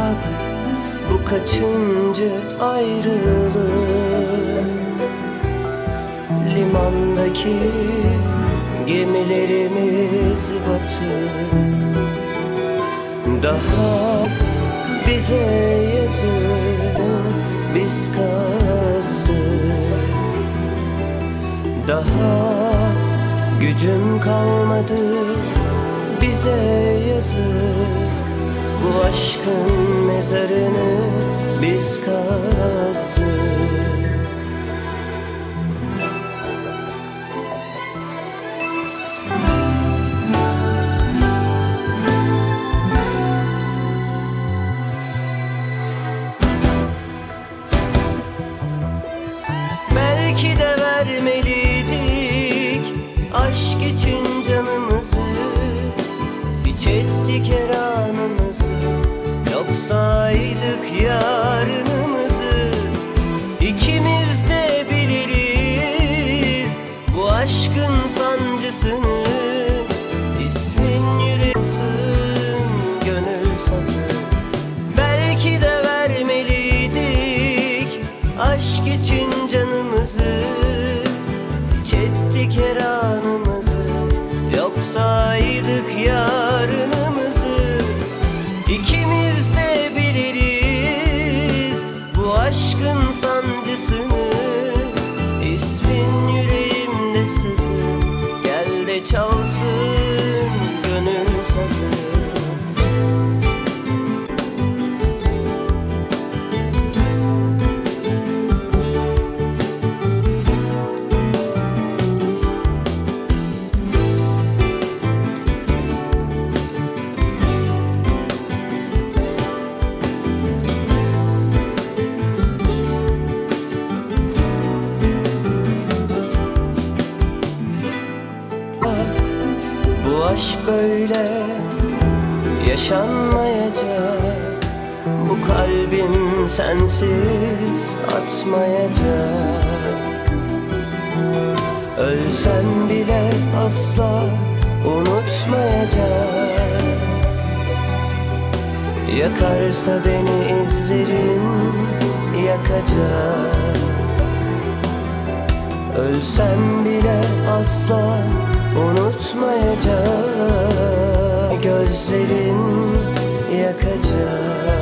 Bak bu kaçıncı ayrılık, limandaki gemilerimiz batık. Daha bize yazık, biz kazdık. Daha gücüm kalmadı, bize yazık. Bu aşkın mezarını biz kazdık. Belki de vermeliydik aşk için canımızı, hiç ettik her anımızı, yok saydık yarınımızı. İkimiz de biliriz bu aşkın sancısını, ismin yüreğin gönül sazı. Belki de vermeliydik aşk için canımızı, hiç ettik her anımızı, yok saydık yarınımızı. İkimiz de biliriz bu aşkın sancısını, ismin yüreğimde sızı, gel de çalsın gönül sazı. Bu aşk böyle yaşanmayacak, bu kalbim sensiz atmayacak. Ölsem bile asla unutmayacak. Yakarsa beni izlerin yakacak. Ölsem bile asla unutmayacak, gözlerin yakacak.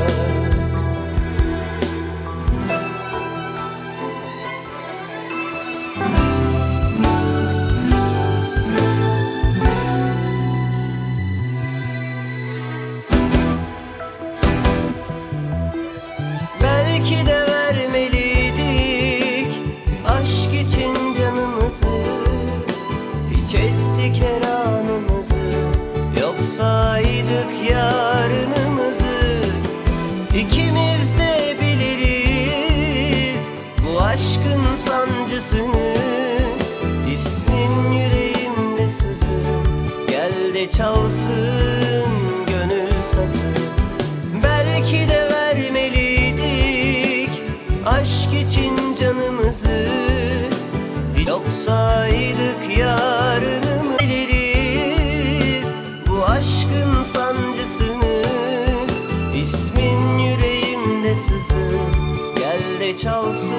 Belki de vermeliydik aşk için canımızı, hiç ettik her anımızı, yok saydık yarınımızı. İkimiz de biliriz bu aşkın sancısını, ismin yüreğimde sızı, gel de çalsın gönül sazı. Belki de vermeliydik aşk için canımızı, yok saydık yarınımı. Biliriz bu aşkın sancısını, ismin yüreğimde sızı, gel de çalsın